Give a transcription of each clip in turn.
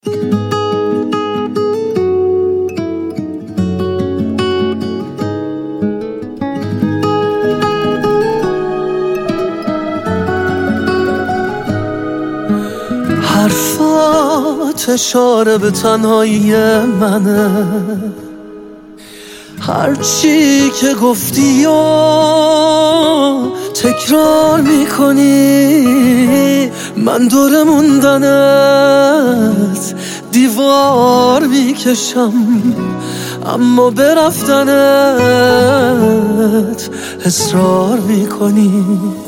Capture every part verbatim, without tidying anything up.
حرفات اشاره به تنهایی منه، هرچی که گفتی و تکرار میکنی، من دور موندنت دیوار میکشم، اما به رفتنت اصرار میکنی.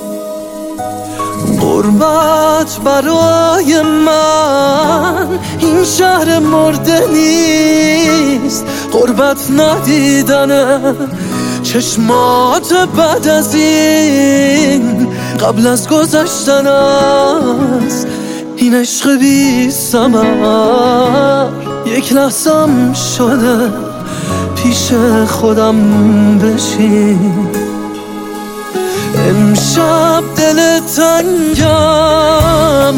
غربت برای من این شهر مرده نیست، غربت ندیدنه چشمات بعد از این، قبل از گذشتن است این عشق بی ثمر. یک لحظم شده پیش خودم بشین، امشب دل تنگم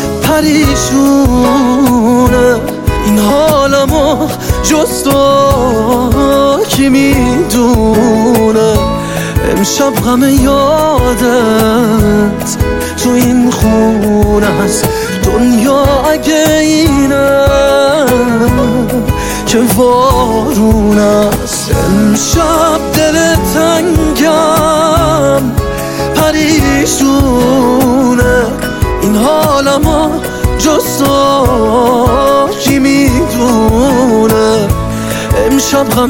پریشونه، این حالمو جز تو کی میدونه. امشب غم یادت تو این خونه است، دنیا اگه اینه که وارون است. امشب دل تنگم پریشونه، این حالمو جز تو کی میدونه. امشب غم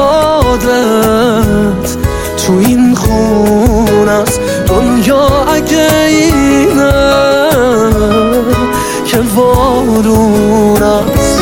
یادت تو این خونه است، دنیا اگه اینه که وارون است.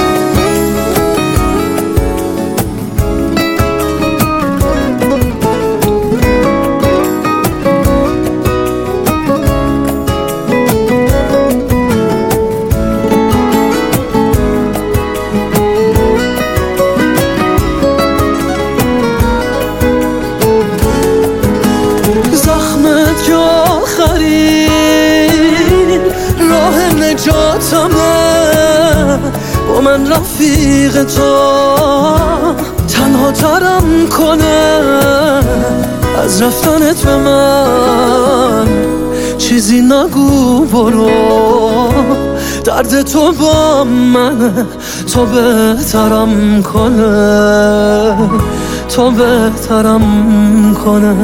راه نجاتمه با من رفیق تو، تنها ترم کنه از رفتنت به من. چیزی نگو برو، درد تو با منه، تو بهترم کنه، تو بهترم کنه.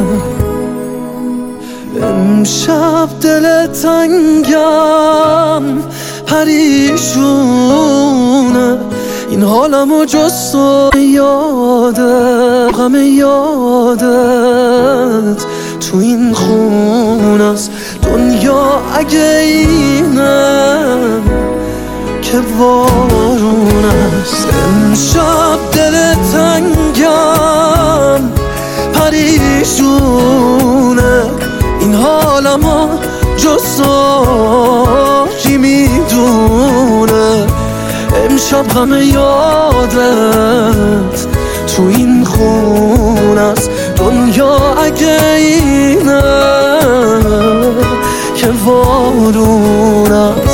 امشب دل تنگم پریشونه، این حالمو جز تو یاده، غم یادت تو این خونه است، دنیا اگه اینه که وارون است. امشب دل تنگم پریشونه، این حالمو جز تو کی میدونه. امشب غم یادت تو این خونه است، دنیا اگه اینه که وارونه.